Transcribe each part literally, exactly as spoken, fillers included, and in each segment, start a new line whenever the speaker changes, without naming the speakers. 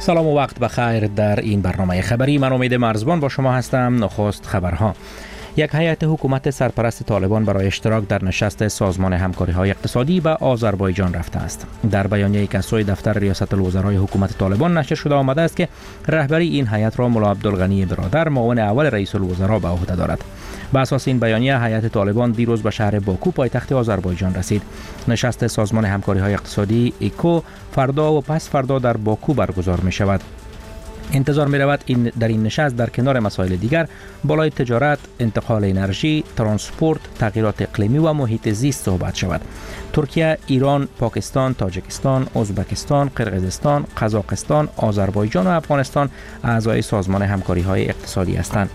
سلام و وقت بخیر. در این برنامه خبری من امید مرزبان با شما هستم. نخست خبرها. یک هیئت حکومت سرپرست طالبان برای اشتراک در نشست سازمان همکاری‌های اقتصادی به آذربایجان رفته است. در بیانیه‌ای که از سوی دفتر ریاست الوزرای حکومت طالبان نشر شده آمده است که رهبری این هیئت را ملا عبدالغنی برادر معاون اول رئیس الوزراء به عهده دارد. بر اساس این بیانیه هیئت طالبان دیروز به شهر باکو پایتخت آذربایجان رسید. نشست سازمان همکاری‌های اقتصادی ایکو فردا و پس فردا در باکو برگزار می شود. انتظار می رود این در این نشست در کنار مسائل دیگر بالای تجارت، انتقال انرژی، ترانسپورت، تغییرات اقلیمی و محیط زیست صحبت شود. ترکیه، ایران، پاکستان، تاجیکستان، ازبکستان، قرقیزستان، قزاقستان، آذربایجان و افغانستان اعضای سازمان همکاری‌های اقتصادی هستند.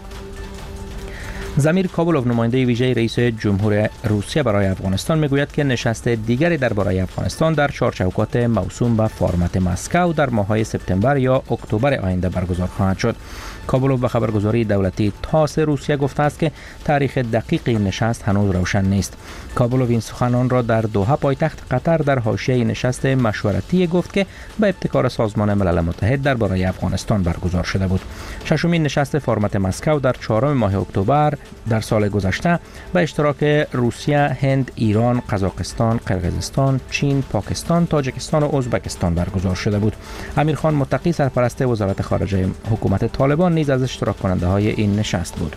زمیر کابلوف، نماینده ویژه رئیس جمهور روسیه برای افغانستان، میگوید که نشست دیگری درباره افغانستان در چارچوکات موسوم به فرمت مسکو در ماه‌های سپتامبر یا اکتبر آینده برگزار خواهد شد. کابلوف به خبرگزاری دولتی تاس روسیه گفته است که تاریخ دقیق این نشست هنوز روشن نیست. کابلوف این سخنان را در دوحه پایتخت قطر در حاشیه نشست مشورتی گفت که به ابتکار سازمان ملل متحد درباره افغانستان برگزار شده بود. ششمین نشست فرمت مسکو در چهارم ماه اکتبر در سال گذشته به اشتراک روسیه، هند، ایران، قزاقستان، قرقیزستان، چین، پاکستان، تاجیکستان و ازبکستان برگزار شده بود. امیرخان متقی، سرپرست وزارت خارجه حکومت طالبان، نیز از اشتراک کننده های این نشست بود.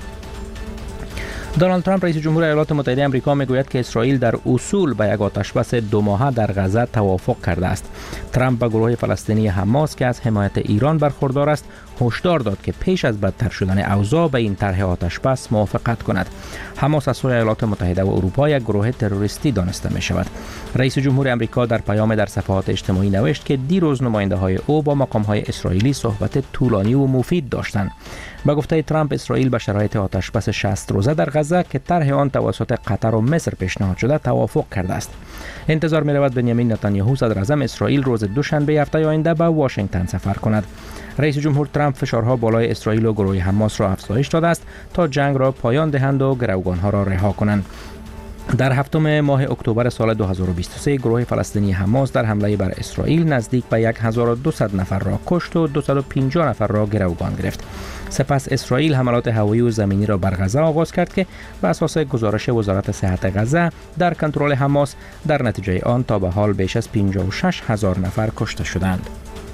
دونالد ترامپ، رئیس جمهور ایالات متحده آمریکا، میگوید که اسرائیل در اصول به یک آتشبس دو ماهه در غزه توافق کرده است. ترامپ به گروه فلسطینی حماس که از حمایت ایران برخوردار است هشدار داد که پیش از بدتر شدن اوضاع به این طرح آتشبس موافقت کند. حماس از سوی ایالات متحده و اروپا یک گروه تروریستی دانسته می شود. رئیس جمهور آمریکا در پیام در صفحات اجتماعی نوشت که دیروز نماینده های او با مقام های اسرائیلی صحبت طولانی و مفید داشتند. به گفته ترامپ، اسرائیل به شرایط آتشبس شصت روزه در غزه که طرح آن توسط قطر و مصر پیشنهاد شده توافق کرده است. انتظار می رود بنیامین نتانیاهو، صدر اعظم اسرائیل، روز دوشنبه هفته آینده به واشنگتن سفر کند. رئیس جمهور ترامپ فشارها بالای اسرائیل و گروه حماس را افزایش داده است تا جنگ را پایان دهند و گروگانها را رها کنند. در هفتم ماه اکتبر سال دو هزار و بیست و سه گروه فلسطینی حماس در حمله بر اسرائیل نزدیک به هزار و دویست نفر را کشت و دویست و پنجاه نفر را گروگان گرفت. سپس اسرائیل حملات هوایی و زمینی را بر غزه آغاز کرد که بر اساس گزارش وزارت صحت غزه در کنترل حماس در نتیجه آن تا به حال بیش از پنجاه و شش هزار نفر کشته شدند.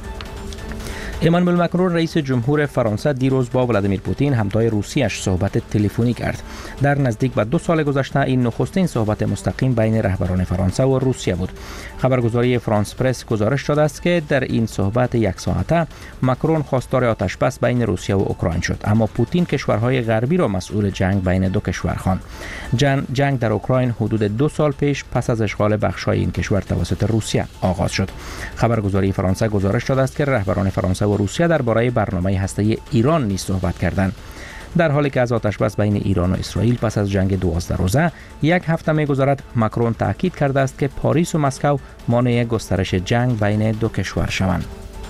امانوئل مکرون، رئیس جمهور فرانسه، دیروز با ولادیمیر پوتین همتای روسیش صحبت تلفنی کرد. در نزدیک به دو سال گذشته این نخستین صحبت مستقیم بین رهبران فرانسه و روسیه بود. خبرگزاری فرانس پرس گزارش داده است که در این صحبت یک ساعته مکرون خواستار آتشبس بین روسیه و اوکراین شد، اما پوتین کشورهای غربی را مسئول جنگ بین دو کشور خواند. جنگ, جنگ در اوکراین حدود دو سال پیش پس از اشغال بخش‌های این کشور توسط روسیه آغاز شد. خبرگزاری فرانسه گزارش داده است که رهبران فرانسه و روسیه درباره برنامه هسته‌ای ایران نیز صحبت کردند. در حالی که از آتشبس بین ایران و اسرائیل پس از جنگ دوازده روزه یک هفته می‌گذرد، مکرون تاکید کرده است که پاریس و مسکو مانع گسترش جنگ بین دو کشور شوند.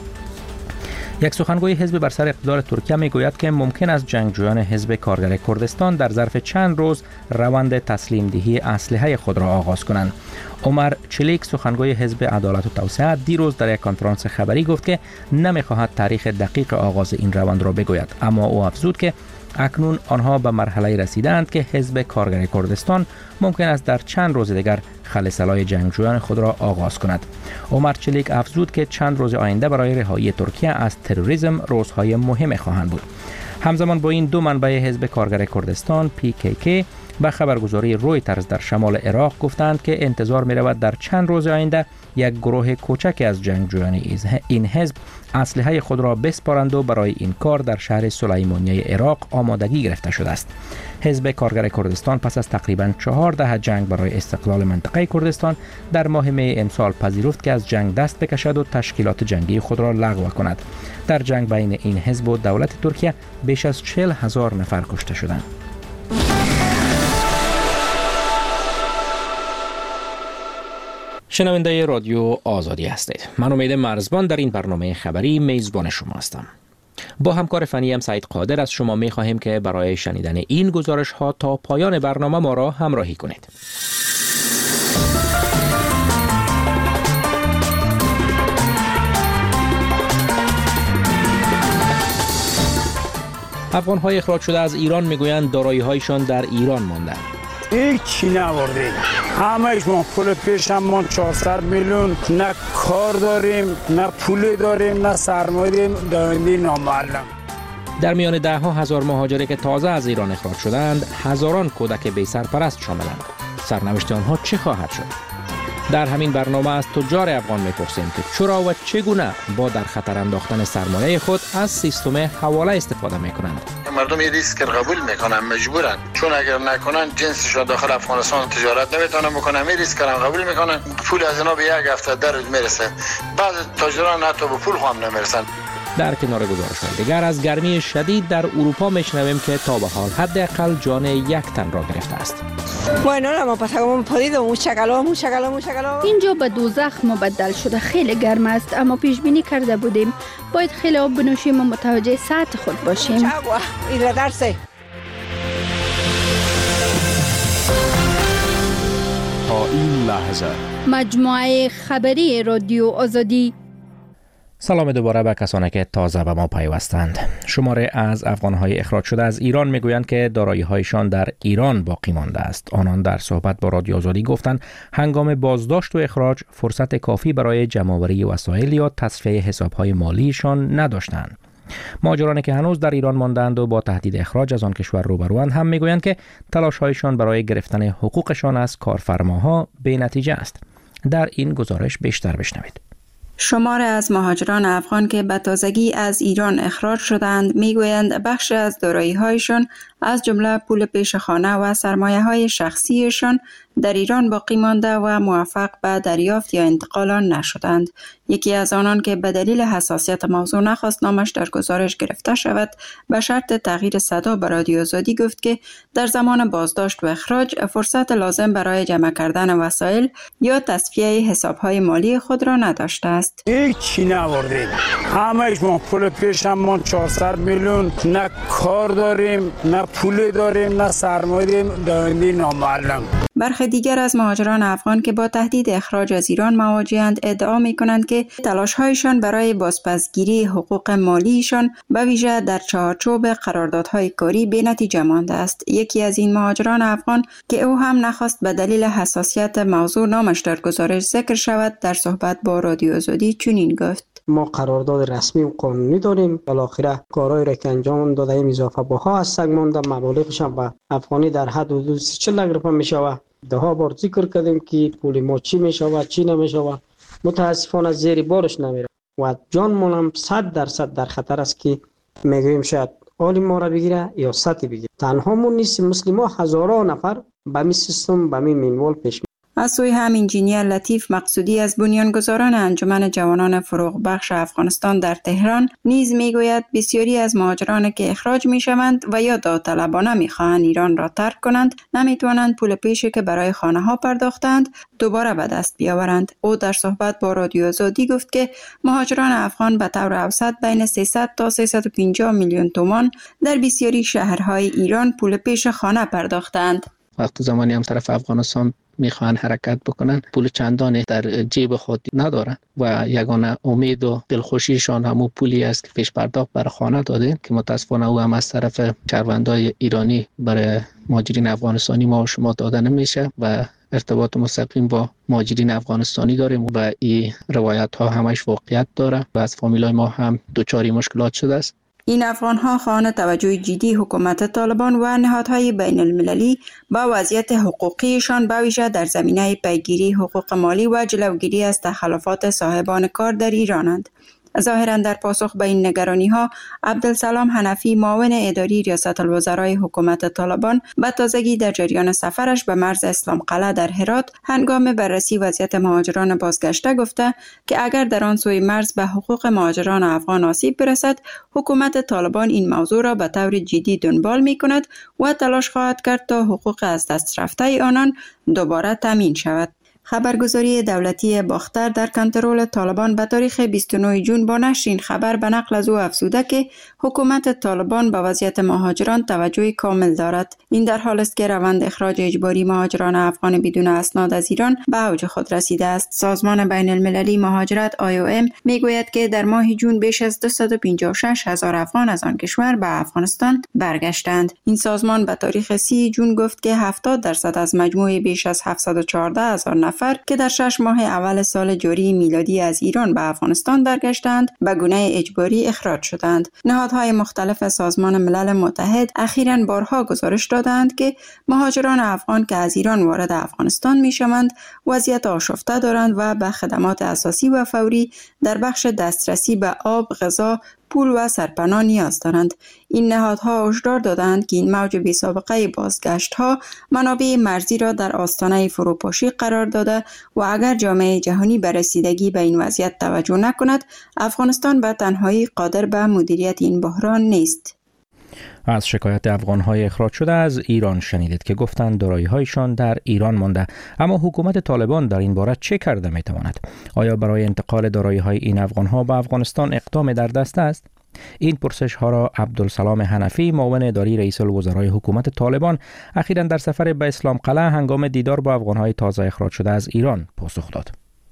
یک سخنگوی حزب بر سر اقتدار ترکیه میگوید که ممکن است جنگجویان حزب کارگر کردستان در ظرف چند روز روند تسلیم دهی اسلحه خود را آغاز کنند. عمر چلیک، سخنگوی حزب عدالت و توسعه، دیروز در یک کنفرانس خبری گفت که نمیخواهد تاریخ دقیق آغاز این روند را بگوید، اما او افزود که اکنون آنها به مرحله رسیدند که حزب کارگر کردستان ممکن است در چند روز دیگر خلسلای جنگجویان خود را آغاز کند. عمر چلیک افزود که چند روز آینده برای رهایی ترکیه از تروریسم روزهای مهم خواهند بود. همزمان با این دو منبع حزب کارگر کردستان پی کی کی به خبرگزاری رویترز در شمال عراق گفتند که انتظار می رود در چند روز آینده یک گروه کوچک از جنگجویان این حزب اسلحه خود را بسپارند و برای این کار در شهر سلیمانیه عراق آمادگی گرفته شده است. حزب کارگر کردستان پس از تقریباً چهار دهه جنگ برای استقلال منطقه کردستان در ماه می امسال پذیرفت که از جنگ دست بکشد و تشکیلات جنگی خود را لغو کند. در جنگ بین این حزب و دولت ترکیه بیش از چهل هزار نفر کشته شدند. شنونده رادیو آزادی هستید. من امید مرزبان در این برنامه خبری میزبان شما هستم. با همکار فنیم سعید قادر از شما می خواهیم که برای شنیدن این گزارش ها تا پایان برنامه ما را همراهی کنید. افغان‌های اخراج شده از ایران میگویند دارایی‌هایشان در ایران مانده.
هیچی نبردیم، همهش ما پول پیشم ما چهارصد میلیون، نه کار داریم نه پول داریم نه سرمایه داریم، دارندی نامعلم.
در میان ده ها هزار مهاجری که تازه از ایران اخراج شدند، هزاران کودک بی سرپرست شاملند. سرنوشت آنها چه خواهد شد؟ در همین برنامه از تجار افغان میپرسیم که چرا و چگونه با در خطر انداختن سرمایه خود از سیستم حواله استفاده میکنند.
مردم این ریسک قبول میکنن، مجبورن، چون اگر نکنن جنسشون داخل افغانستان تجارت نمیتونن بکنن، این ریسک رو قبول میکنن. پول از اینا به یک هفته در روز میرسه، بعض تاجران حتی به پول هم نمیرسن.
در کنار گزارش‌های دیگر از گرمی شدید در اروپا میشنویم که تا به حال حداقل جان یک تن را گرفته است.
اینجا به دوزخ مبدل شده، خیلی گرم است، اما پیش بینی کرده بودیم باید خیلی آب بنوشیم و متوجه سطح خود باشیم.
تا این لحظه
مجموعه خبری رادیو آزادی.
سلام دوباره به کسانی که تازه به ما پیوستند. شماره از افغان‌های اخراج شده از ایران میگویند که دارایی‌هایشان در ایران باقی مانده است. آنان در صحبت با رادیو آزادی گفتند هنگام بازداشت و اخراج فرصت کافی برای جمع‌آوری وسایل یا تصفیه حساب‌های مالیشان نداشتند. مهاجرانی که هنوز در ایران ماندند و با تهدید اخراج از آن کشور روبروند هم میگویند که تلاش‌هایشان برای گرفتن حقوقشان از کارفرماها بی‌نتیجه است. در این گزارش بیشتر بشنوید.
شمار از مهاجران افغان که به تازگی از ایران اخراج شدند میگویند بخش از دارایی‌هایشان از جمله پول پیش خانه و سرمایه‌های شخصیشان در ایران باقی مانده و موفق به دریافت یا انتقال آن نشدند. یکی از آنان که به دلیل حساسیت موضوع نخواست نامش در گزارش گرفته شود، به شرط تغییر صدا به رادیو آزادی گفت که در زمان بازداشت و اخراج فرصت لازم برای جمع کردن وسایل یا تصفیه حساب‌های مالی خود را نداشته است.
هیچی نبردیم، همهش ما پول پیشم ما چهارصد میلیون، نه کار داریم نه پول داریم نه سرمایه داریم، دارندی نامعلم.
برخی دیگر از مهاجران افغان که با تهدید اخراج از ایران مواجه‌اند ادعا می‌کنند که تلاش‌هایشان برای بازپسگیری حقوق مالیشان به ویژه در چارچوب قراردادهای کاری بی‌نتیجه مانده است. یکی از این مهاجران افغان که او هم نخواست به دلیل حساسیت موضوع نامش در گزارش ذکر شود، در صحبت با رادیو آزادی چنین گفت:
ما قرارداد رسمی و قانونی داریم، بالاخره کارهایی را که انجام داده ایم اضافه بها از سگ مانده، مبالغش هم به افغانی در حد حدود چهل لک روپیه میشود. ده ها بار ذکر کردیم که پول ما چی میشود چی نمیشود، متاسفانه زیر بارش نمیره و جانمون هم صد درصد در خطر است که میگوییم شاید حال ما را بگیره یا سطح بگیره. تنها مون نیست، مسلمان هزاران نفر به می سیستم به می منوال پیش.
از سوی هم انجینیر لطیف مقصودی از بنیانگذاران انجمن جوانان فروغ بخش افغانستان در تهران نیز میگوید بسیاری از مهاجران که اخراج میشوند و یا داوطلبانه میخواهند ایران را ترک کنند نمیتوانند پول پیشی که برای خانه ها پرداختند دوباره به دست بیاورند. او در صحبت با رادیو آزادی گفت که مهاجران افغان به طور اوسط بین سیصد تا سیصد و پنجاه میلیون تومان در بسیاری شهرهای ایران پول پیش خانه پرداختند.
وقت زمانی هم طرف افغانستان میخوان حرکت بکنن، پول چندانی در جیب خود ندارن و یگانه امید و دلخوشیشان همون پولی است که پیش پرداخت برای خانه دادن که متاسفانه او هم از طرف شهروندای ایرانی برای مهاجرین افغانستانی ما و شما داده نمیشه و ارتباط مستقیم با مهاجرین افغانستانی داریم و این روایت ها همش واقعیت داره و از فامیلای ما هم دوچاری مشکلات شده است.
این افغان‌ها خواهان توجه جدی حکومت طالبان و نهادهای بین المللی با وضعیت حقوقیشان به ویژه در زمینه پیگیری حقوق مالی و جلوگیری از تخلفات صاحبان کار در ایرانند. ظاهراً در پاسخ به این نگرانی‌ها عبدالسلام حنفی معاون اداری ریاست الوزرای حکومت طالبان به تازگی در جریان سفرش به مرز اسلام قلعه در هرات هنگام بررسی وضعیت مهاجران بازگشته گفته که اگر در آن سوی مرز به حقوق مهاجران افغان آسیب برسد حکومت طالبان این موضوع را به طور جدی دنبال می‌کند و تلاش خواهد کرد تا حقوق از دست رفته آنان دوباره تامین شود. خبرگزاری دولتی باختر در کنترل طالبان به تاریخ بیست و نه ژوئن با نشر این خبر به نقل از او افزوده که حکومت طالبان به وضعیت مهاجران توجه کامل دارد. این در حال است که روند اخراج اجباری مهاجران افغان بدون اسناد از ایران به اوج خود رسیده است. سازمان بین المللی مهاجرت آی او ام میگوید که در ماه جون بیش از دویست و پنجاه و شش هزار افغان از آن کشور به افغانستان برگشتند. این سازمان به تاریخ سی جون گفت که هفتاد درصد از مجموع بیش از هفتصد و چهارده هزار نفر که در شش ماه اول سال جاری میلادی از ایران به افغانستان برگشتند به گونه اجباری اخراج شدند. نهادهای مختلف سازمان ملل متحد اخیراً بارها گزارش دادند که مهاجران افغان که از ایران وارد افغانستان میشوند وضعیت آشفته دارند و به خدمات اساسی و فوری در بخش دسترسی به آب، غذا، پول و سرپناه نیاز دارند. این نهادها هشدار دادند که این موج بی‌سابقه بازگشت‌ها منابع مرزی را در آستانه فروپاشی قرار داده و اگر جامعه جهانی به رسیدگی به این وضعیت توجه نکند، افغانستان به تنهایی قادر به مدیریت این بحران نیست.
از شکایت افغان‌های اخراج شده از ایران شنیدید که گفتند دارایی‌هایشان در ایران مانده. اما حکومت طالبان در این باره چه کرده می‌تواند؟ آیا برای انتقال دارایی‌های این افغان‌ها به افغانستان اقدام در دست است؟ این پرسش‌ها را عبدالسلام حنفی، معاون اداری رئیس الوزرای حکومت طالبان، اخیراً در سفر به اسلام قلعه هنگام دیدار با افغان‌های تازه اخراج شده از ایران پاسخ داد.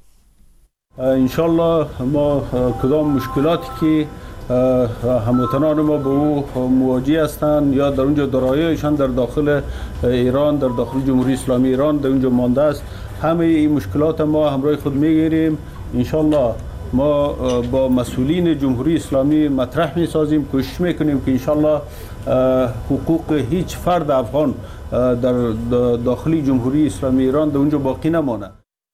انشالله ما کدام مشکلاتی که هموطنان ما به او مواجه هستند یا در اونجا دارایی‌هایشان در داخل ایران، در داخل جمهوری اسلامی ایران در اونجا مانده است، همه این مشکلات ما همراه خود میگیریم. انشالله ما با مسئولین جمهوری اسلامی مطرح میسازیم، کوشش میکنیم که انشالله حقوق هیچ فرد افغان در داخل جمهوری اسلامی ایران در اونجا باقی نمانه.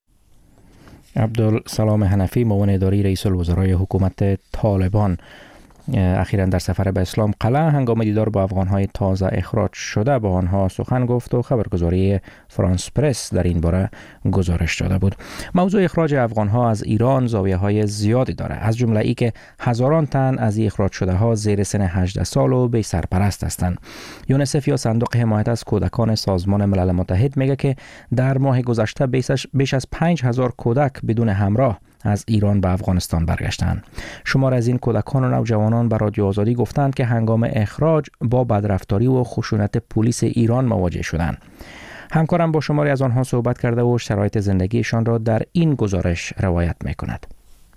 عبدالسلام حنفی، معاون اداری رئیس الوزرای حکومت طالبان، اخیراً در سفر به اسلام قلعه هنگام دیدار با افغان‌های تازه اخراج شده با آنها سخن گفت و خبرگزاری فرانس پرس در این باره گزارش داده بود. موضوع اخراج افغان‌ها از ایران زاویه‌های زیادی دارد، از جمله ای که هزاران تن از این اخراج شده ها زیر سن هجده سال و بی سرپرست هستند. یونسف یا صندوق حمایت از کودکان سازمان ملل متحد میگه که در ماه گذشته بیش از پنج هزار کودک بدون همراه از ایران به افغانستان برگشتند. شمار از این کودکان و نوجوانان به رادیو آزادی گفتند که هنگام اخراج با بدرفتاری و خشونت پلیس ایران مواجه شدند. همکارم با شماری از آنها صحبت کرده و شرایط زندگیشان را در این گزارش روایت می‌کند.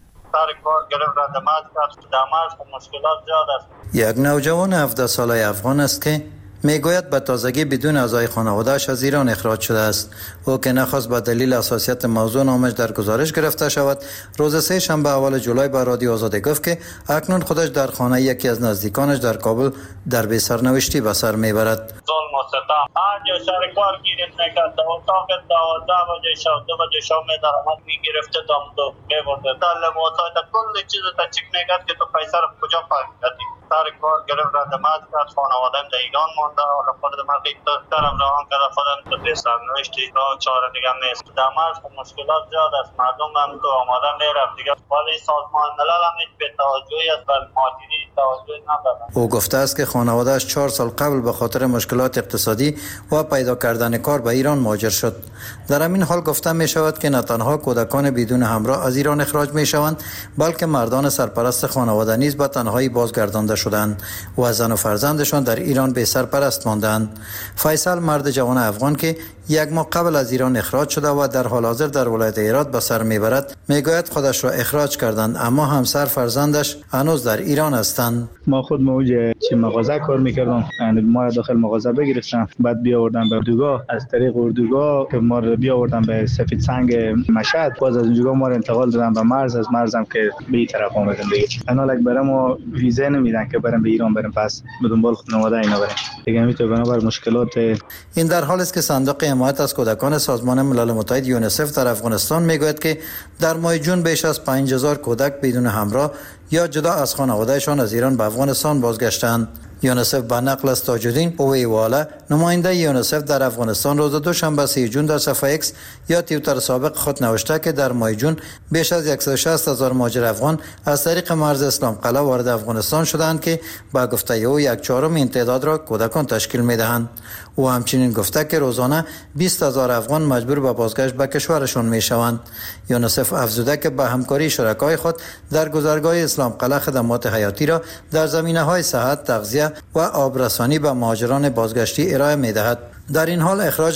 یک نوجوان هفده ساله افغان است که میگوید به تازگی بدون اعضای خانواده‌اش از ایران اخراج شده است. او که نخواست به دلیل حساسیت موضوع نامش در گزارش گرفته شود، روز سه شنبه اول جولای به رادیو آزادی گفت که اکنون خودش در خانه یکی از نزدیکانش در کابل در بی سرنوشتی به سر میبرد.
ظلم و ستم آنجا سر کار گیرت نکرد، اتاق دوازده بجه شب دو بجه شب می‌دارم میگرفته دم دو می‌برده دل موساد کل چیز تا چیک نکرد که تو پیسه رو کجا پاکیدی. سر کار گرفت رندمات کرد، خانواده‌ام در ایران مانده، حالا خود من قیب دارم روان کرده خودم تو بسر نوشتی راه چاره دیگه نیست. دماز مشکلات زیاد است، مردم هم تو آماده میرفت دیگه، ولی سازمان ملل هم هیچ به توجهی است و مهاجرین توجه ندارد.
او گفته است که خانواده‌اش چهار سال قبل به خاطر مشکلات اقتصادی و پیدا کردن کار به ایران مهاجر شد. در همین حال گفته می شود که نه تنها کودکان بدون همراه از ایران اخراج می شوند، بلکه مردان سرپرست خانواده نیز به تنهایی بازگردانده شدند و زن و فرزندشان در ایران بی سرپرست ماندند. فیصل، مرد جوان افغان که یک ماه قبل از ایران اخراج شده و در حال حاضر در ولایت هرات به سر میبرد، میگوید خودش را اخراج کردند اما همسر فرزندش هنوز در ایران هستند.
ما خود موج چه مغازه کار میکردم، یعنی ما داخل مغازه بگرفتم، بعد بیا آوردن به اردوگاه، از طریق اردوگاه که ما رو بیا آوردن به سفید سنگ مشهد، باز از اونجا ما رو انتقال دادن به مرز، از مرزم که به این طرف اومدیم دیگه. انا لک برام ویزا نمیدن که برام به ایران برم، پس به دنبال خانواده اینا برم دیگه. میتونه بنابر مشکلات.
این در حالی است که صندوق حمایت از کودکان سازمان ملل متحد یونسف در افغانستان میگوید که در ماه جون بیش از پنج هزار کودک بدون همراه یا جدا از خانوادهشان از ایران به افغانستان بازگشتند. یونسف به نقل از تاج‌الدین اویوالا، نماینده یونیسف در افغانستان روز دوشنبه سی جون در صفحه ایکس یا توییتر سابق خود نوشته که در ماه جون بیش از صد و شصت هزار مهاجر افغان از طریق مرز اسلام قلعه وارد افغانستان شدند که با گفته او یک چهارم این تعداد را کودکان تشکیل می‌دهند. او همچنین گفته که روزانه بیست هزار افغان مجبور به بازگشت به کشورشان می‌شوند. یونیسف افزوده که به همکاری شرکای خود در گذرگاه اسلام قلعه خدمات حیاتی را در زمینه‌های صحت، تغذیه و آبرسانی به مهاجران بازگشتی ارائه می‌دهد. در این حال اخراج